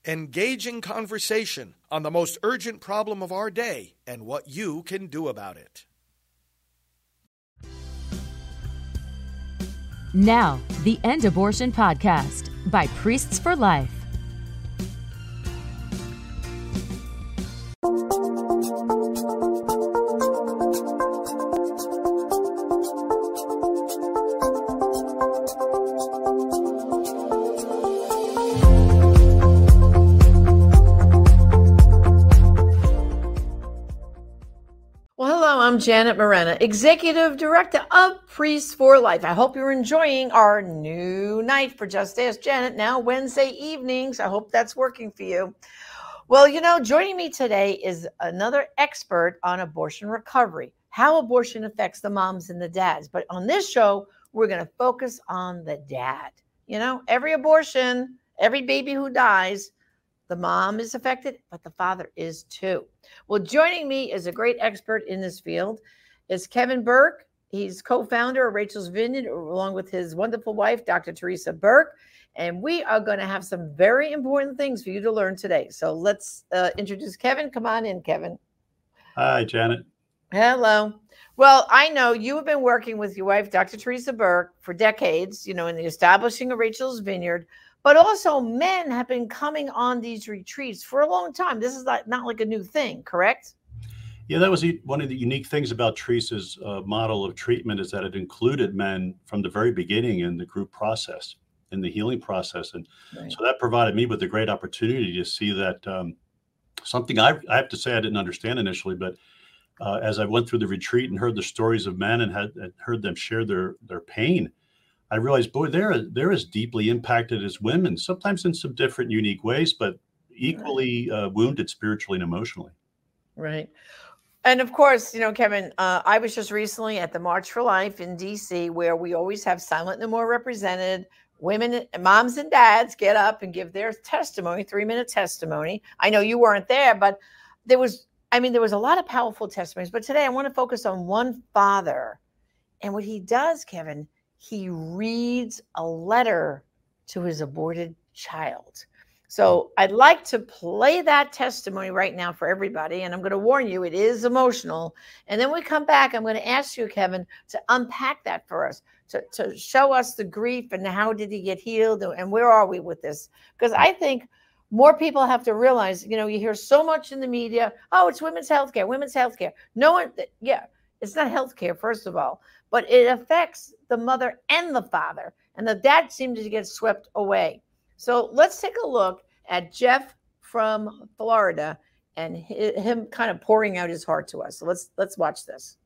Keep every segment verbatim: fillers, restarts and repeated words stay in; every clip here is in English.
Engaging conversation on the most urgent problem of our day and what you can do about it. Now, the End Abortion Podcast by Priests for Life. I'm Janet Morena, Executive Director of Priests for Life. I hope you're enjoying our new night for Just Ask Janet, now Wednesday evenings. I hope that's working for you. Well, you know, joining me today is another expert on abortion recovery, how abortion affects the moms and the dads. But on this show, we're going to focus on the dad. You know, every abortion, every baby who dies, the mom is affected, but the father is too. Well, joining me is a great expert in this field is Kevin Burke. He's co-founder of Rachel's Vineyard, along with his wonderful wife, Doctor Teresa Burke. And we are going to have some very important things for you to learn today. So let's uh, introduce Kevin. Come on in, Kevin. Hi, Janet. Hello. Well, I know you have been working with your wife, Doctor Teresa Burke, for decades, you know, in the establishing of Rachel's Vineyard. But also men have been coming on these retreats for a long time. This is not, not like a new thing, correct? Yeah, that was one of the unique things about Teresa's uh, model of treatment is that it included men from the very beginning in the group process, in the healing process. And right. So that provided me with a great opportunity to see that um, something I, I have to say I didn't understand initially, but uh, as I went through the retreat and heard the stories of men and had and heard them share their, their pain, I realized, boy, they're, they're as deeply impacted as women, sometimes in some different, unique ways, but equally uh, wounded spiritually and emotionally. Right. And of course, you know, Kevin, uh, I was just recently at the March for Life in D C, where we always have Silent No More represented. Women, moms and dads get up and give their testimony, three-minute testimony. I know you weren't there, but there was, I mean, there was a lot of powerful testimonies. But today I want to focus on one father. And what he does, Kevin, he reads a letter to his aborted child. So I'd like to play that testimony right now for everybody. And I'm going to warn you, it is emotional. And then we come back, I'm going to ask you, Kevin, to unpack that for us, to, to show us the grief and how did he get healed and where are we with this? Because I think more people have to realize, you know, you hear so much in the media, oh, it's women's healthcare, women's healthcare. No one, yeah, it's not healthcare, first of all, but it affects the mother and the father. And the dad seemed to get swept away. So let's take a look at Jeff from Florida and him kind of pouring out his heart to us. So let's let's watch this.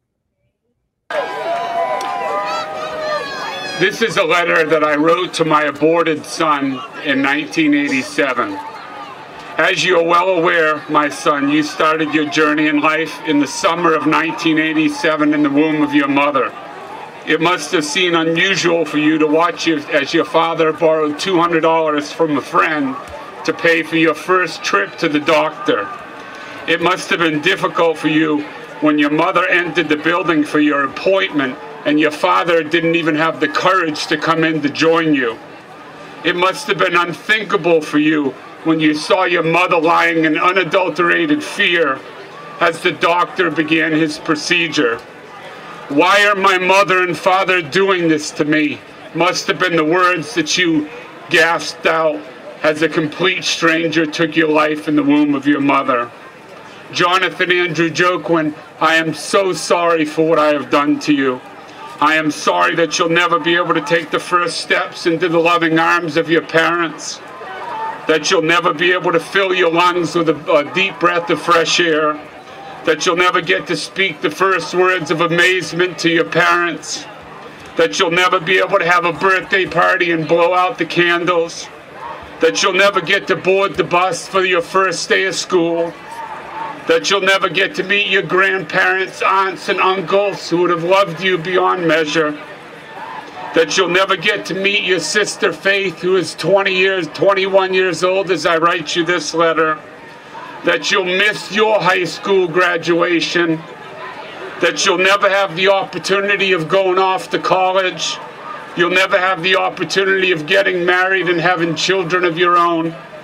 This is a letter that I wrote to my aborted son in nineteen eighty-seven. As you are well aware, my son, you started your journey in life in the summer of nineteen eighty-seven in the womb of your mother. It must have seemed unusual for you to watch you as your father borrowed two hundred dollars from a friend to pay for your first trip to the doctor. It must have been difficult for you when your mother entered the building for your appointment and your father didn't even have the courage to come in to join you. It must have been unthinkable for you when you saw your mother lying in unadulterated fear as the doctor began his procedure. Why are my mother and father doing this to me? Must have been the words that you gasped out as a complete stranger took your life in the womb of your mother. Jonathan Andrew Joquin, I am so sorry for what I have done to you. I am sorry that you'll never be able to take the first steps into the loving arms of your parents, that you'll never be able to fill your lungs with a, a deep breath of fresh air, that you'll never get to speak the first words of amazement to your parents, that you'll never be able to have a birthday party and blow out the candles, that you'll never get to board the bus for your first day of school, that you'll never get to meet your grandparents, aunts, and uncles who would have loved you beyond measure, that you'll never get to meet your sister Faith, who is twenty years, twenty-one years old as I write you this letter, that you'll miss your high school graduation, that you'll never have the opportunity of going off to college, you'll never have the opportunity of getting married and having children of your own,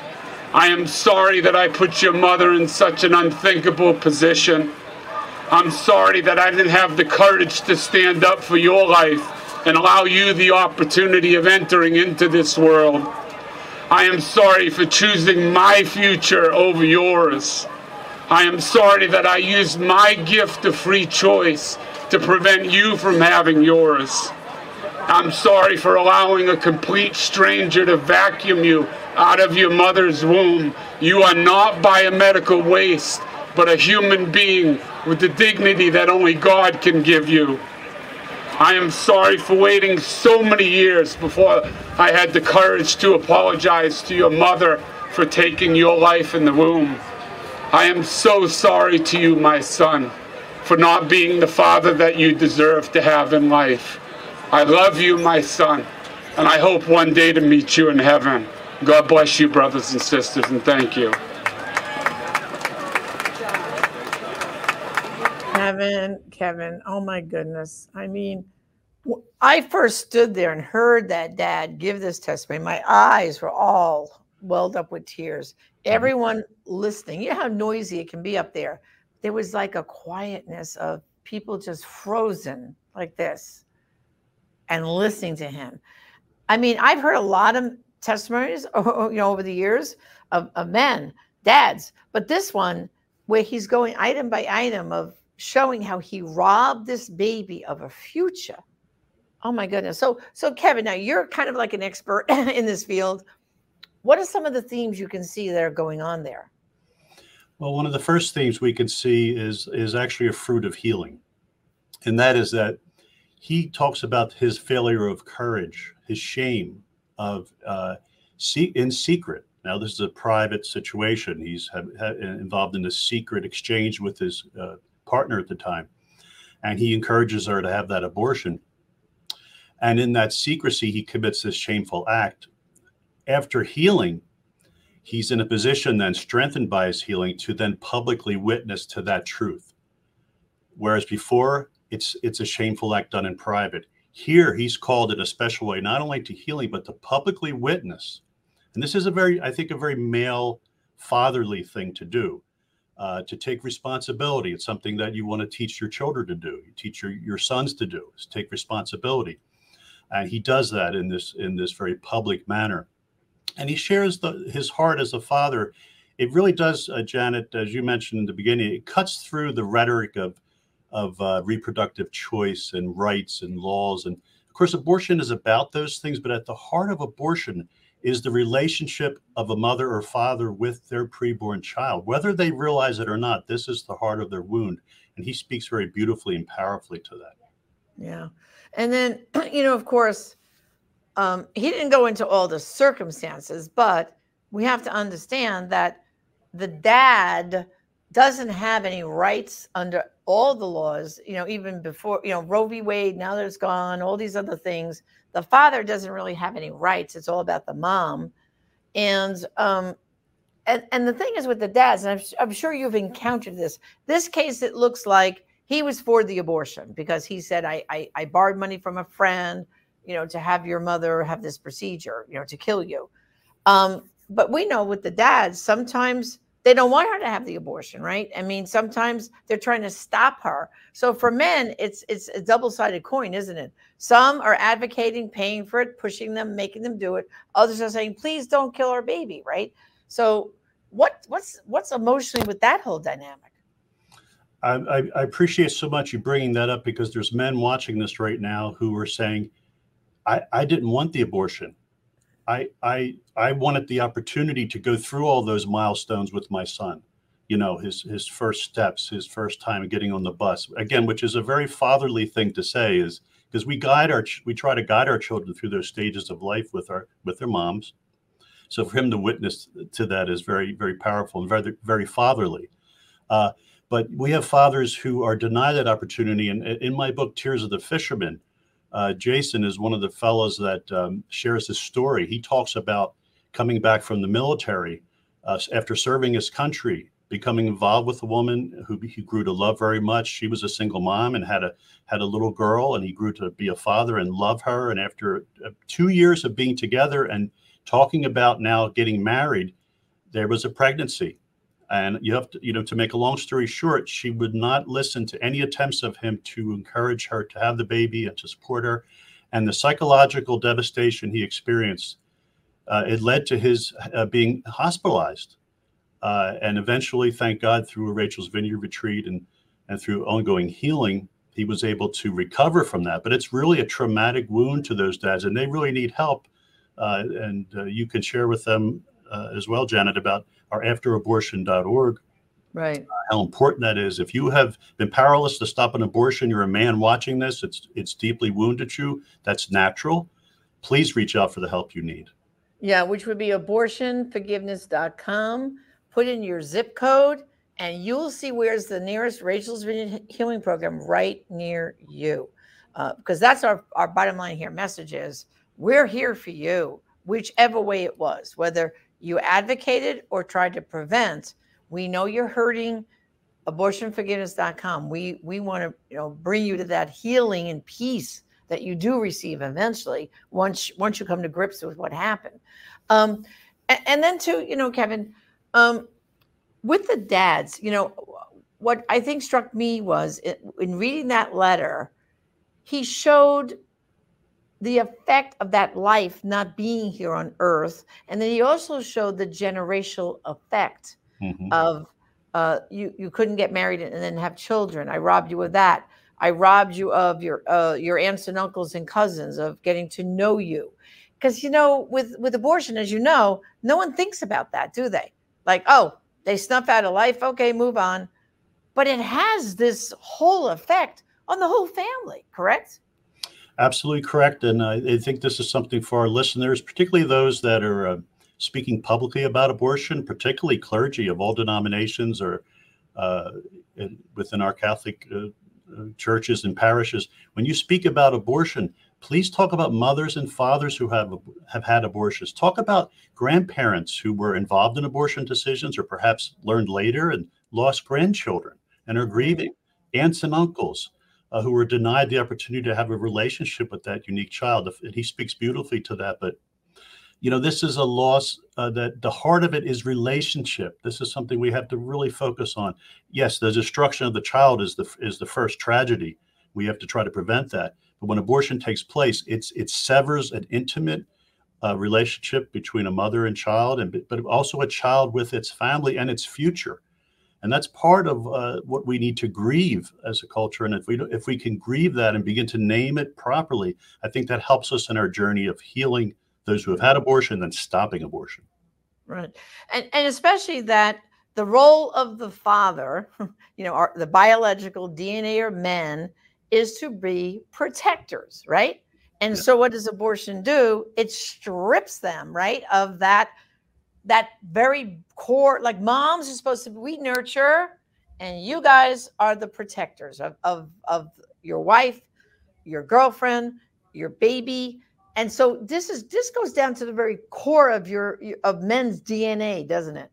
I am sorry that I put your mother in such an unthinkable position. I'm sorry that I didn't have the courage to stand up for your life and allow you the opportunity of entering into this world. I am sorry for choosing my future over yours. I am sorry that I used my gift of free choice to prevent you from having yours. I'm sorry for allowing a complete stranger to vacuum you out of your mother's womb. You are not biomedical waste, but a human being with the dignity that only God can give you. I am sorry for waiting so many years before I had the courage to apologize to your mother for taking your life in the womb. I am so sorry to you, my son, for not being the father that you deserve to have in life. I love you, my son, and I hope one day to meet you in heaven. God bless you, brothers and sisters, and thank you. Kevin, Kevin, oh my goodness. I mean, I first stood there and heard that dad give this testimony. My eyes were all welled up with tears. Everyone listening, you know how noisy it can be up there. There was like a quietness of people just frozen like this and listening to him. I mean, I've heard a lot of testimonies, you know, over the years of, of men, dads, but this one where he's going item by item of showing how he robbed this baby of a future. Oh my goodness. So, so Kevin, now you're kind of like an expert in this field. What are some of the themes you can see that are going on there? Well, one of the first themes we can see is, is actually a fruit of healing. And that is that he talks about his failure of courage, his shame of uh, see, in secret. Now, this is a private situation. He's have, have involved in a secret exchange with his uh, partner at the time. And he encourages her to have that abortion. And in that secrecy, he commits this shameful act. After healing, he's in a position then, strengthened by his healing, to then publicly witness to that truth. Whereas before, it's it's a shameful act done in private. Here, he's called in a special way, not only to healing, but to publicly witness. And this is a very, I think, a very male, fatherly thing to do, uh, to take responsibility. It's something that you want to teach your children to do. You teach your, your sons to do, is take responsibility. And he does that in this in this very public manner. And he shares the, his heart as a father. It really does, uh, Janet, as you mentioned in the beginning, it cuts through the rhetoric of, of uh, reproductive choice and rights and laws. And of course, abortion is about those things, but at the heart of abortion is the relationship of a mother or father with their preborn child. Whether they realize it or not, this is the heart of their wound. And he speaks very beautifully and powerfully to that. Yeah. And then, you know, of course, um, he didn't go into all the circumstances, but we have to understand that the dad doesn't have any rights under all the laws, you know, even before, you know, Roe v. Wade, now that it's gone, all these other things. The father doesn't really have any rights. It's all about the mom. And, um, and, and the thing is with the dads, and I'm, I'm sure you've encountered this, this case, it looks like he was for the abortion because he said, I, I, I borrowed money from a friend, you know, to have your mother have this procedure, you know, to kill you. Um, but we know with the dads, sometimes they don't want her to have the abortion, right? I mean, sometimes they're trying to stop her. So for men, it's it's a double-sided coin, isn't it? Some are advocating, paying for it, pushing them, making them do it. Others are saying, please don't kill our baby, right? So what what's what's emotionally with that whole dynamic? I, I, I appreciate so much you bringing that up, because there's men watching this right now who are saying, I, I didn't want the abortion. I, I, I wanted the opportunity to go through all those milestones with my son, you know, his, his first steps, his first time getting on the bus, again, which is a very fatherly thing to say, is because we guide our, we try to guide our children through those stages of life with our, with their moms. So for him to witness to that is very, very powerful and very, very fatherly. Uh, but we have fathers who are denied that opportunity. And in my book, Tears of the Fisherman, Uh, Jason is one of the fellows that um, shares his story. He talks about coming back from the military uh, after serving his country, becoming involved with a woman who he grew to love very much. She was a single mom and had a had a little girl, and he grew to be a father and love her. And after uh, two years of being together and talking about now getting married, there was a pregnancy. And you have to, you know, to make a long story short, she would not listen to any attempts of him to encourage her to have the baby and to support her. And the psychological devastation he experienced, uh, it led to his uh, being hospitalized. Uh, and eventually, thank God, through a Rachel's Vineyard retreat and, and through ongoing healing, he was able to recover from that. But it's really a traumatic wound to those dads, and they really need help. Uh, and uh, you can share with them uh, as well, Janet, about our after abortion dot org. Right. Uh, how important that is. If you have been powerless to stop an abortion, you're a man watching this, it's it's deeply wounded you. That's natural. Please reach out for the help you need. Yeah, which would be abortion forgiveness dot com. Put in your zip code, and you'll see where's the nearest Rachel's Vineyard Healing Program right near you. Uh, because that's our, our bottom line here. Message is, we're here for you, whichever way it was, whether you advocated or tried to prevent. We know you're hurting. abortion forgiveness dot com. We we want to, you know, bring you to that healing and peace that you do receive eventually once once you come to grips with what happened. Um, and, and then too, you know, Kevin, um, with the dads, you know, what I think struck me was it, in reading that letter, he showed the effect of that life not being here on earth. And then he also showed the generational effect mm-hmm. of uh, you, you couldn't get married and then have children. I robbed you of that. I robbed you of your uh, your aunts and uncles and cousins, of getting to know you. Because, you know, with, with abortion, as you know, no one thinks about that, do they? Like, oh, they snuff out a life. Okay, move on. But it has this whole effect on the whole family, correct? Absolutely correct. And I, I think this is something for our listeners, particularly those that are uh, speaking publicly about abortion, particularly clergy of all denominations or uh, within our Catholic uh, churches and parishes. When you speak about abortion, please talk about mothers and fathers who have have had abortions. Talk about grandparents who were involved in abortion decisions or perhaps learned later and lost grandchildren and are grieving. Aunts and uncles uh, who were denied the opportunity to have a relationship with that unique child. And he speaks beautifully to that. But, you know, this is a loss uh, that the heart of it is relationship. This is something we have to really focus on. Yes, the destruction of the child is the is the first tragedy. We have to try to prevent that. But when abortion takes place, it's it severs an intimate uh, relationship between a mother and child, and but also a child with its family and its future. And that's part of uh, what we need to grieve as a culture. And if we if we can grieve that and begin to name it properly, I think that helps us in our journey of healing those who have had abortion and stopping abortion. Right, and and especially that the role of the father, you know, our, the biological D N A of men, is to be protectors, right? And yeah. So what does abortion do? It strips them, right, of that that very core, like moms are supposed to be, we nurture, and you guys are the protectors of, of, of your wife, your girlfriend, your baby. And so this is this goes down to the very core of your of men's D N A, doesn't it?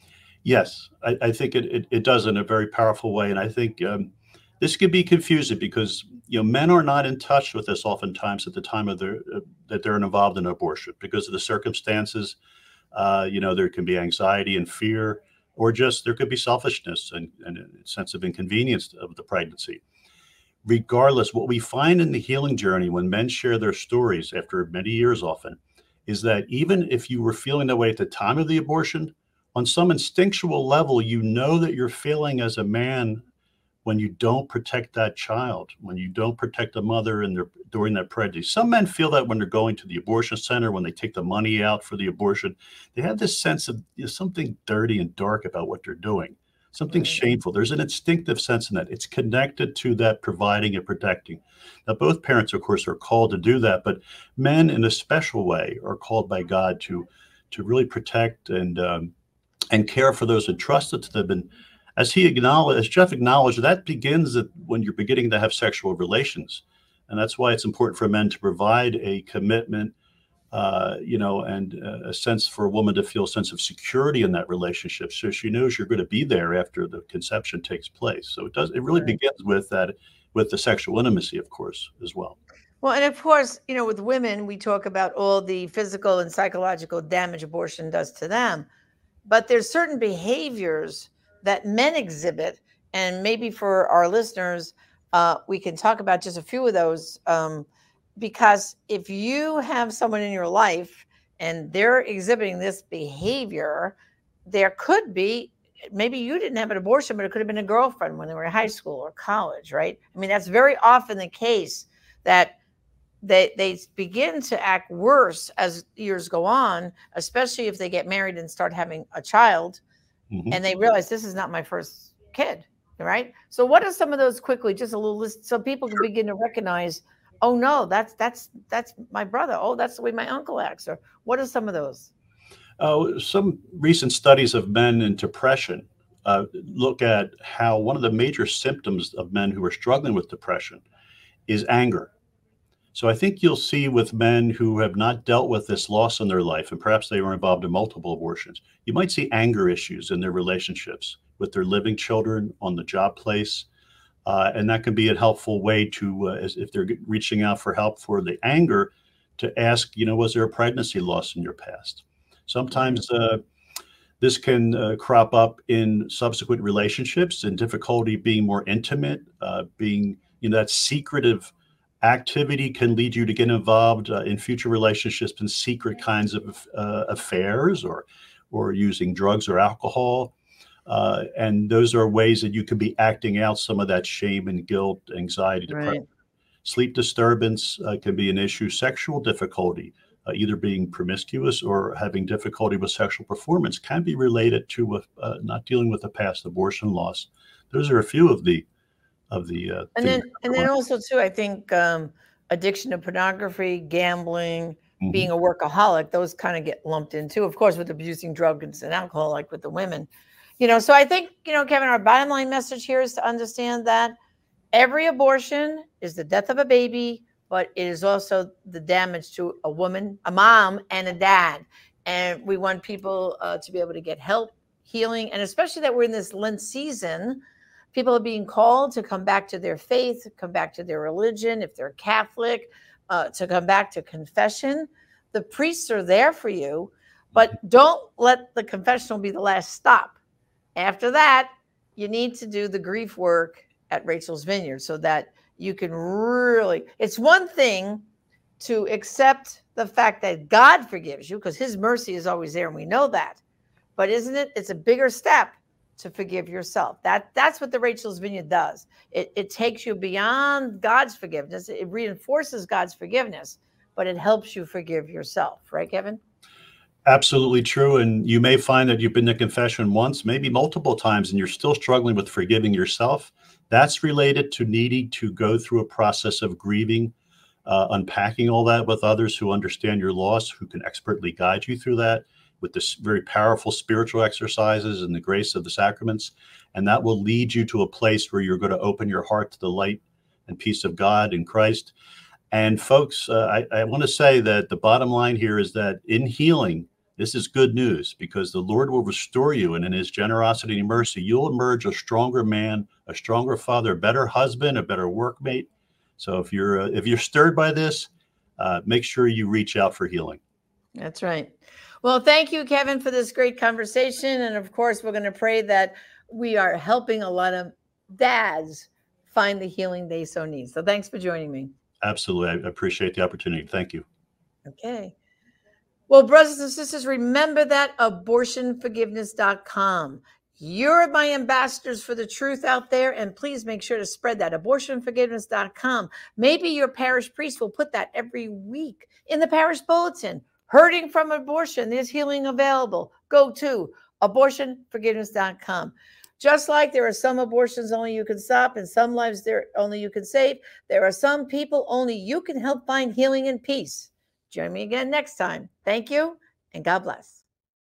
Yes, I, I think it, it it does in a very powerful way. And I think um, this can be confusing because, you know, men are not in touch with this oftentimes at the time of their uh, that they're involved in abortion because of the circumstances. Uh, you know, there can be anxiety and fear, or just there could be selfishness and, and a sense of inconvenience of the pregnancy. Regardless, what we find in the healing journey when men share their stories after many years often is that even if you were feeling that way at the time of the abortion, on some instinctual level, you know that you're failing as a man when you don't protect that child, when you don't protect the mother in their, during that pregnancy. Some men feel that when they're going to the abortion center, when they take the money out for the abortion, they have this sense of, you know, something dirty and dark about what they're doing, something right. shameful. There's an instinctive sense in that. It's connected to that providing and protecting. Now, both parents, of course, are called to do that, but men in a special way are called by God to, to really protect and, um, and care for those entrusted to them. And as he acknowledged, as Jeff acknowledged, that begins at when you're beginning to have sexual relations. And that's why it's important for men to provide a commitment, uh, you know, and uh, a sense for a woman to feel a sense of security in that relationship. So she knows you're going to be there after the conception takes place. So it does, it really right. begins with that, with the sexual intimacy, of course, as well. Well, and of course, you know, with women, we talk about all the physical and psychological damage abortion does to them. but there's certain behaviors that men exhibit. And maybe for our listeners, uh, we can talk about just a few of those. Um, because if you have someone in your life and they're exhibiting this behavior, there could be, maybe you didn't have an abortion, but it could have been a girlfriend when they were in high school or college, right? I mean, that's very often the case, that they they begin to act worse as years go on, especially if they get married and start having a child, mm-hmm. and they realize this is not my first kid, right? So what are some of those, quickly, just a little list, so people can begin to recognize, oh no, that's that's that's my brother. Oh, that's the way my uncle acts. Or what are some of those? Uh, some recent studies of men in depression uh, look at how one of the major symptoms of men who are struggling with depression is anger. So I think you'll see with men who have not dealt with this loss in their life, and perhaps they were involved in multiple abortions, you might see anger issues in their relationships with their living children, on the job place. Uh, and that can be a helpful way to, uh, as if they're reaching out for help for the anger, to ask, you know, was there a pregnancy loss in your past? Sometimes uh, this can uh, crop up in subsequent relationships and difficulty being more intimate, uh, being, you know, that secretive activity can lead you to get involved uh, in future relationships in secret kinds of uh, affairs, or, or using drugs or alcohol. Uh, and those are ways that you can be acting out some of that shame and guilt, anxiety, depression. Right. Sleep disturbance uh, can be an issue. Sexual difficulty, uh, either being promiscuous or having difficulty with sexual performance, can be related to uh, uh, not dealing with a past abortion loss. Those are a few of the of the. Uh, and then, and then also too, I think um, addiction to pornography, gambling, mm-hmm. being a workaholic, those kind of get lumped in too. Of course, with abusing drugs and alcohol, like with the women. You know, so I think, you know, Kevin, our bottom line message here is to understand that every abortion is the death of a baby, but it is also the damage to a woman, a mom, and a dad. And we want people uh, to be able to get help, healing, and especially that we're in this Lent season, people are being called to come back to their faith, come back to their religion, if they're Catholic, uh, to come back to confession. The priests are there for you, but don't let the confessional be the last stop. After that, you need to do the grief work at Rachel's Vineyard so that you can really, it's one thing to accept the fact that God forgives you, because his mercy is always there, and we know that. But isn't it, it's a bigger step to forgive yourself. That That's what the Rachel's Vineyard does. It, it takes you beyond God's forgiveness. It reinforces God's forgiveness, but it helps you forgive yourself. Right, Kevin? Absolutely true. And you may find that you've been to confession once, maybe multiple times, and you're still struggling with forgiving yourself. That's related to needing to go through a process of grieving, uh, unpacking all that with others who understand your loss, who can expertly guide you through that with this very powerful spiritual exercises and the grace of the sacraments. And that will lead you to a place where you're going to open your heart to the light and peace of God in Christ. And folks, uh, I, I want to say that the bottom line here is that in healing, this is good news, because the Lord will restore you, and in his generosity and mercy, you'll emerge a stronger man, a stronger father, a better husband, a better workmate. So if you're uh, if you're stirred by this, uh, make sure you reach out for healing. That's right. Well, thank you, Kevin, for this great conversation. And of course, we're going to pray that we are helping a lot of dads find the healing they so need. So thanks for joining me. Absolutely. I appreciate the opportunity. Thank you. Okay. Well, brothers and sisters, remember that abortion forgiveness dot com. You're my ambassadors for the truth out there, and please make sure to spread that, abortion forgiveness dot com. Maybe your parish priest will put that every week in the parish bulletin. Hurting from abortion, there's healing available. Go to abortion forgiveness dot com. Just like there are some abortions only you can stop, and some lives there only you can save, there are some people only you can help find healing and peace. Join me again next time. Thank you, and God bless.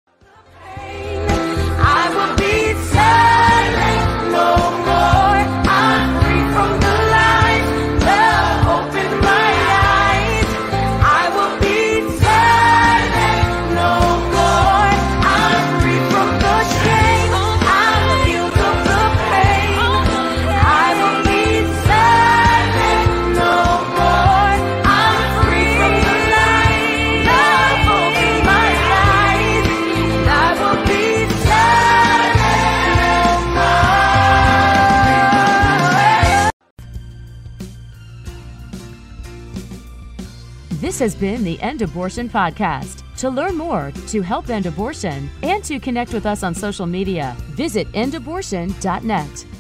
I will be silent no more. I'm free from the lies. Love open my eyes. I will be silent no more. I'm free from the shame. I'm healed of the pain. I will be silent no more. I'm free from the lies. Love open my eyes. This has been the End Abortion Podcast. To learn more, to help end abortion, and to connect with us on social media, visit end abortion dot net.